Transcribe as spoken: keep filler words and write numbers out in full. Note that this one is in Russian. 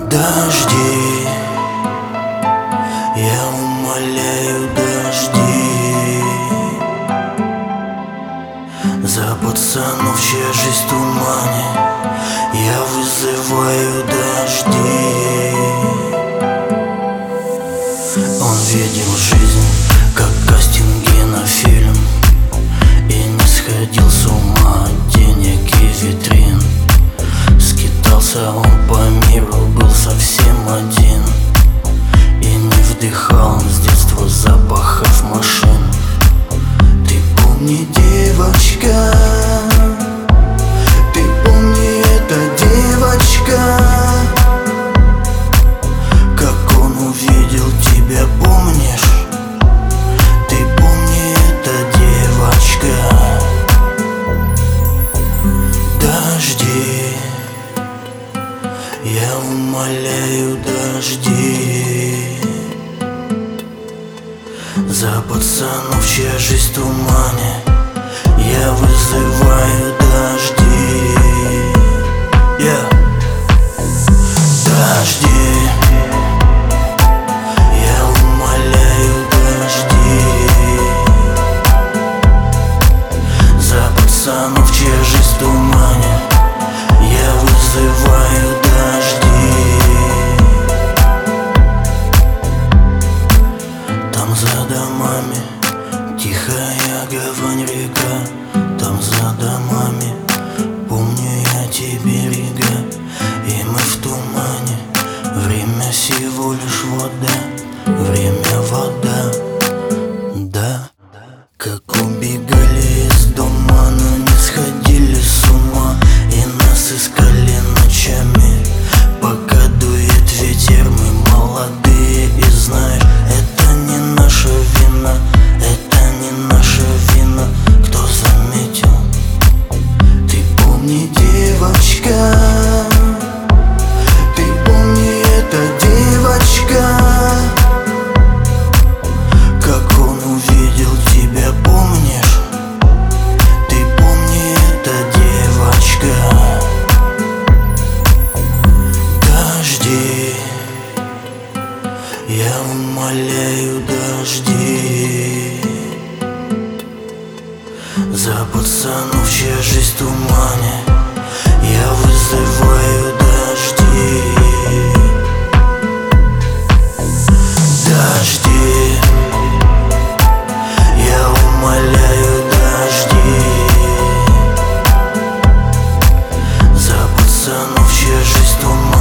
Дожди, я умоляю, дожди. За пацанов, чья жизнь в тумане, я вызываю дожди. Он видел жизнь, как кастинги на фильм, и не сходил с ума от денег и витрин. Скитался он по миру, был совсем один, и не вдыхал с детства запахов машин. Ты помни, девочка, ты помни, эта девочка, как он увидел тебя, помнишь? Ты помни, эта девочка. Дожди, я умоляю, дожди. За пацанов, чья жизнь в тумане, я вызываю дожди. yeah. Дожди, я умоляю, дожди. За пацанов, чья жизнь в тумане, я вызываю дожди. Там за домами тихая гавань, река. Там за домами помню я те берега, и мы в тумане. Время всего лишь вода, время вода. Да, как убегали из дома, но не сходили с ума, и нас искали ночами. Пока дует ветер, мы молодые, и знаешь, это не наша вина, это не наша вина. Кто заметил? Ты помни, девочка, ты помни, эта девочка, как он увидел тебя, помнишь? Ты помни, эта девочка. Дожди, я умоляю, дожди. За пацанов, чья жизнь в тумане, я вызываю дожди. Дожди, я умоляю, дожди. За пацанов, чья жизнь в тумане,